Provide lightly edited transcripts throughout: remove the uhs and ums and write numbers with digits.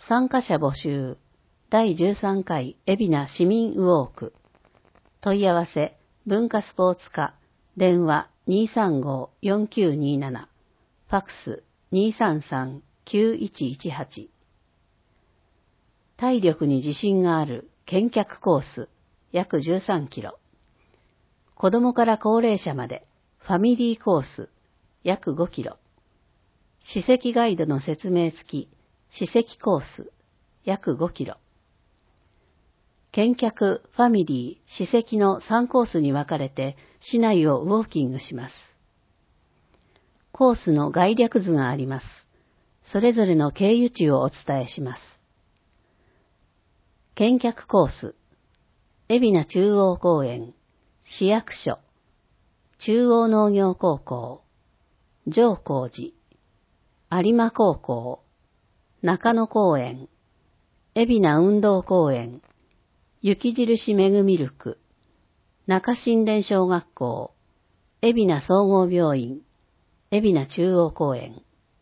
参加者募集。第13回海老名市民ウォーク。問い合わせ、文化スポーツ課、電話 235-4927、ファックス 233-9118。体力に自信がある健脚コース、約13キロ。子供から高齢者まで、ファミリーコース、約5キロ。史跡ガイドの説明付き、史跡コース、約5キロ。健脚、ファミリー、史跡の3コースに分かれて市内をウォーキングします。コースの概略図があります。それぞれの経由地をお伝えします。健脚コース、海老名中央公園、市役所、中央農業高校、上高寺、有馬高校、中野公園、海老名運動公園、雪印めぐみルク、中新田小学校、海老名総合病院、海老名中央公園。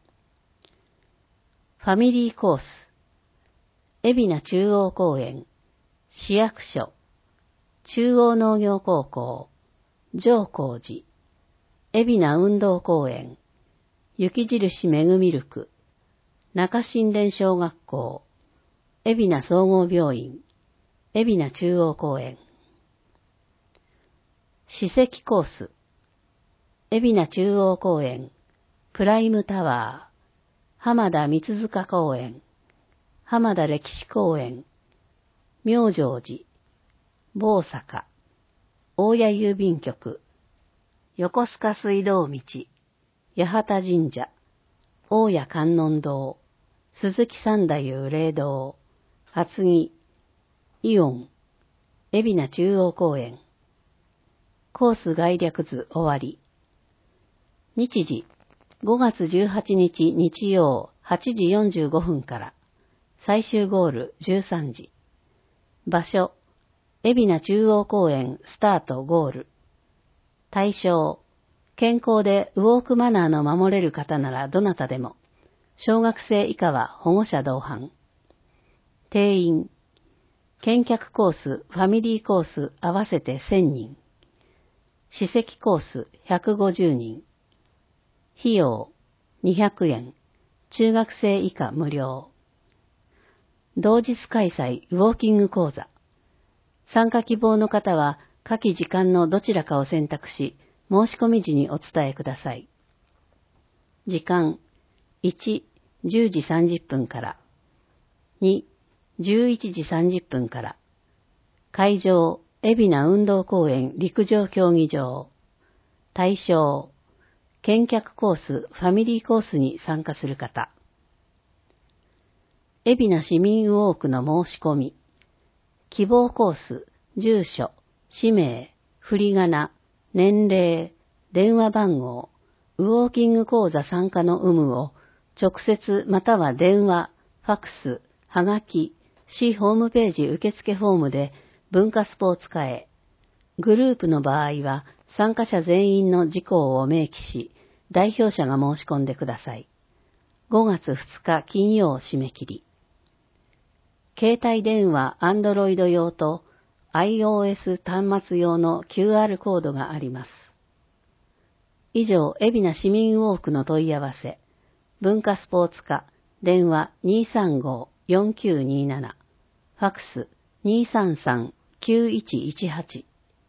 ファミリーコース、海老名中央公園、市役所、中央農業高校、上高寺、海老名運動公園、雪印めぐみルク、中新田小学校、海老名総合病院、海老名中央公園。史跡コース、海老名中央公園、プライムタワー、浜田三塚公園、浜田歴史公園、妙成寺、坊坂、大谷郵便局、横須賀水道道、八幡神社、大谷観音堂、鈴木三太夫霊堂、厚木、イオン、海老名中央公園。コース概略図終わり。日時、5月18日日曜8時45分から。最終ゴール13時。場所、海老名中央公園スタートゴール。対象、健康でウォークマナーの守れる方ならどなたでも。小学生以下は保護者同伴。定員、健脚コース、ファミリーコース合わせて1000人。史跡コース150人。費用200円。中学生以下無料。同日開催ウォーキング講座。参加希望の方は下記時間のどちらかを選択し、申し込み時にお伝えください。時間1、10時30分から。2、11時30分から。会場、海老名運動公園陸上競技場。対象、健脚コース、ファミリーコースに参加する方。海老名市民ウォークの申し込み。希望コース、住所、氏名、振り仮名、年齢、電話番号、ウォーキング講座参加の有無を直接または電話、ファックス、はがき、市ホームページ受付フォームで文化スポーツ課へ。グループの場合は参加者全員の事項を明記し、代表者が申し込んでください。5月2日金曜締め切り。携帯電話 Android 用と iOS 端末用の QR コードがあります。以上、海老名市民ウォークの問い合わせ。文化スポーツ課、電話 235-4927、ファックス 233-9118。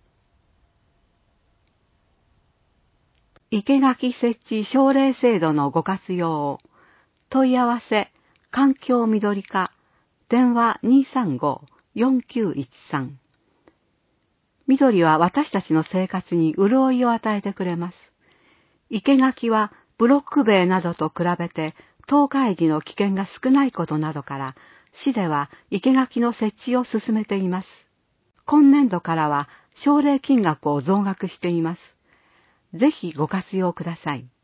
生垣設置奨励制度のご活用を。問い合わせ、環境緑課、電話 235-4913。緑は私たちの生活に潤いを与えてくれます。生垣はブロック塀などと比べて倒壊時の危険が少ないことなどから、市では生垣の設置を進めています。今年度からは奨励金額を増額しています。ぜひご活用ください。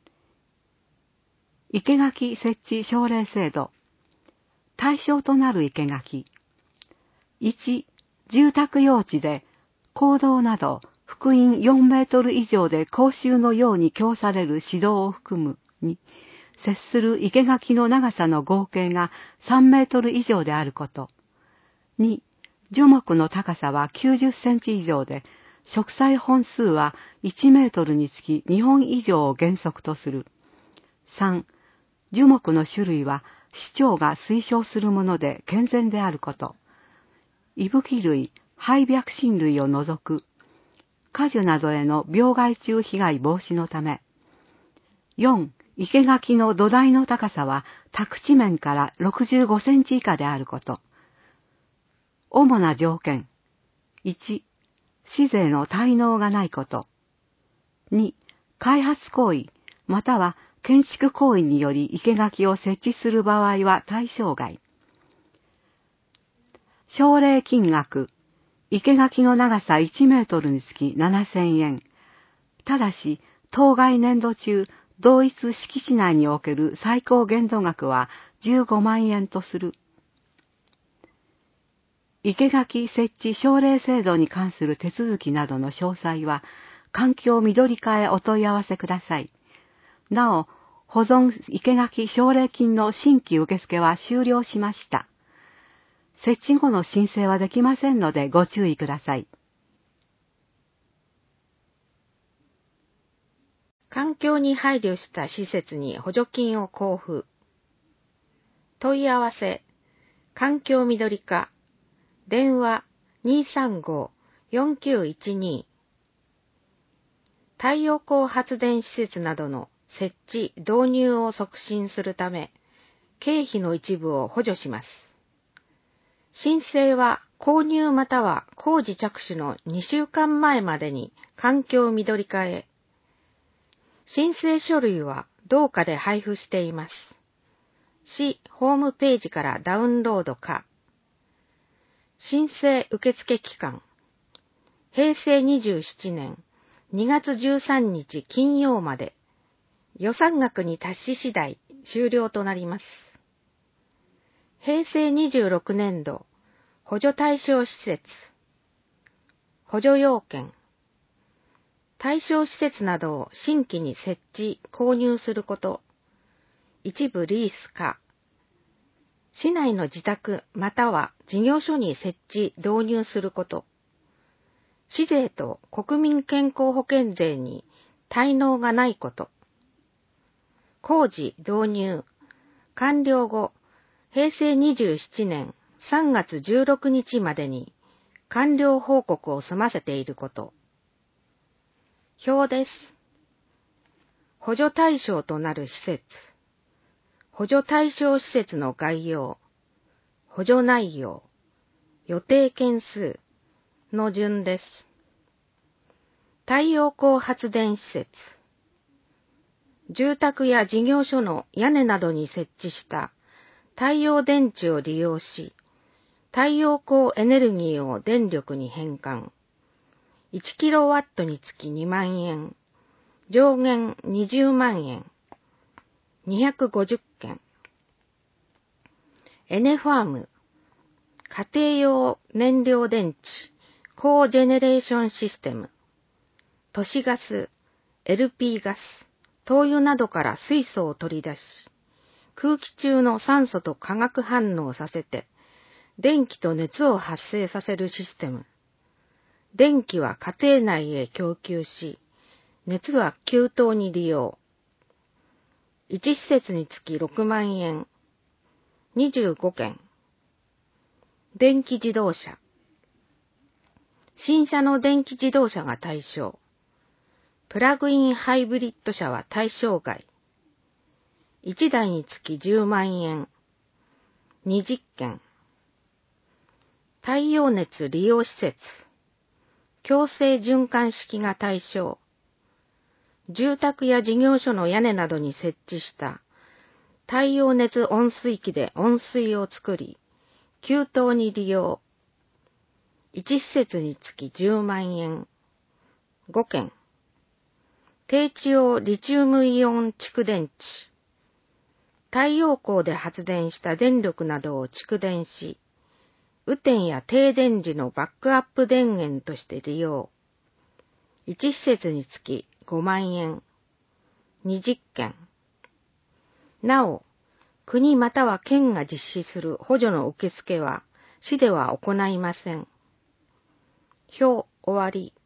生垣設置奨励制度。対象となる生垣。1、住宅用地で公道など幅員4メートル以上で公衆のように供される市道を含む。2、 接する生垣の長さの合計が3メートル以上であること。2、樹木の高さは90センチ以上で、植栽本数は1メートルにつき2本以上を原則とする。3、樹木の種類は市長が推奨するもので健全であること。いぶき類、肺白真類を除く。果樹などへの病害虫被害防止のため。4、生垣の土台の高さは宅地面から65センチ以下であること。主な条件。1、市税の滞納がないこと。2、開発行為、または建築行為により生垣を設置する場合は対象外。奨励金額。生垣の長さ1メートルにつき7000円。ただし、当該年度中、同一敷地内における最高限度額は15万円とする。生垣設置奨励制度に関する手続きなどの詳細は、環境緑課へお問い合わせください。なお、保存生垣奨励金の新規受付は終了しました。設置後の申請はできませんのでご注意ください。 環境に配慮した施設に補助金を交付。問い合わせ、環境緑課、電話 235-4912。太陽光発電施設などの設置・導入を促進するため、経費の一部を補助します。申請は購入または工事着手の2週間前までに環境緑課へ。申請書類は同課で配布しています。市ホームページからダウンロードか。申請受付期間。平成27年2月13日金曜まで。予算額に達し次第終了となります。平成26年度補助対象施設。補助要件。対象施設などを新規に設置・購入すること。一部リースか。市内の自宅または事業所に設置・導入すること。市税と国民健康保険税に滞納がないこと。工事・導入、完了後、平成27年3月16日までに完了報告を済ませていること。表です。補助対象となる施設。補助対象施設の概要。補助内容。予定件数の順です。太陽光発電施設。住宅や事業所の屋根などに設置した太陽電池を利用し、太陽光エネルギーを電力に変換。1キロワットにつき2万円。上限20万円。250件。エネファーム。家庭用燃料電池。コージェネレーションシステム。都市ガス、LP ガス、灯油などから水素を取り出し、空気中の酸素と化学反応させて、電気と熱を発生させるシステム。電気は家庭内へ供給し、熱は給湯に利用。1施設につき6万円。25件。電気自動車。新車の電気自動車が対象。プラグインハイブリッド車は対象外。1台につき10万円。20件。太陽熱利用施設。強制循環式が対象。住宅や事業所の屋根などに設置した太陽熱温水器で温水を作り、給湯に利用。1施設につき10万円。5件。低地用リチウムイオン蓄電池。太陽光で発電した電力などを蓄電し、雨天や停電時のバックアップ電源として利用。1施設につき5万円。20件。 なお、国または県が実施する補助の受付は市では行いません。表終わり。